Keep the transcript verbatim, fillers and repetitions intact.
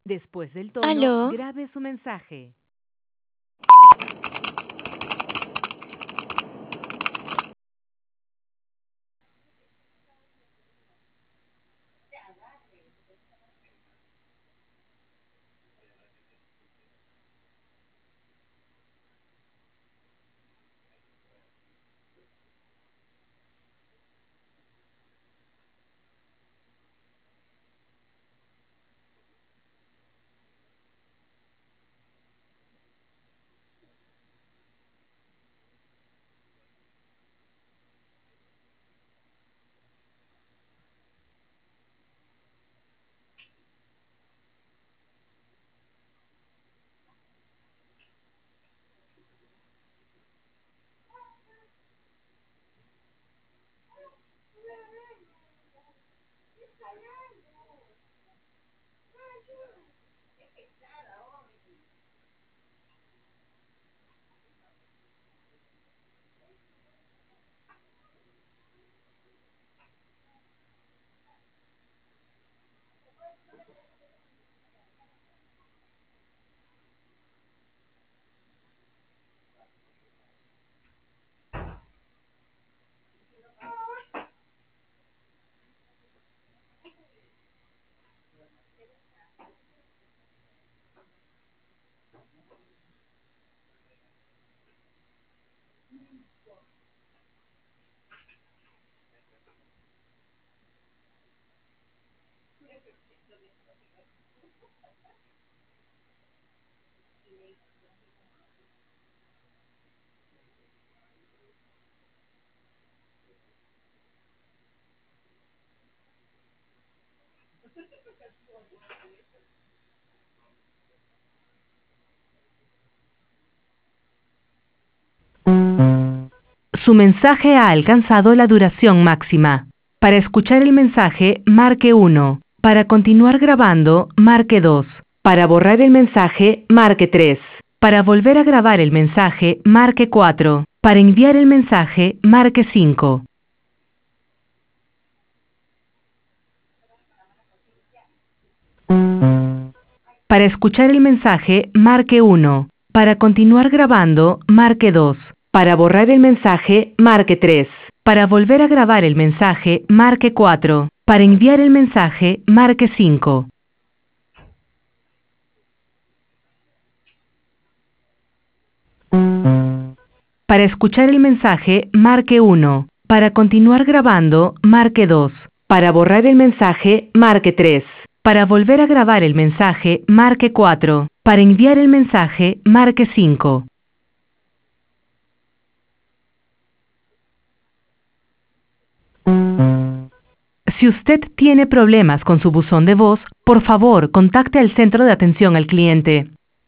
Después del tono, ¿Aló? grabe su mensaje. Su mensaje ha alcanzado la duración máxima. Para escuchar el mensaje, marque uno. Para continuar grabando, marque dos. Para borrar el mensaje, marque tres. Para volver a grabar el mensaje, marque cuatro. Para enviar el mensaje, marque cinco. Para escuchar el mensaje, marque uno. Para continuar grabando, marque dos. Para borrar el mensaje, marque tres. Para volver a grabar el mensaje, marque cuatro. Para enviar el mensaje, marque cinco. Para escuchar el mensaje, marque uno. Para continuar grabando, marque dos. Para borrar el mensaje, marque tres. Para volver a grabar el mensaje, marque cuatro. Para enviar el mensaje, marque cinco. Si usted tiene problemas con su buzón de voz, por favor, contacte al centro de atención al cliente.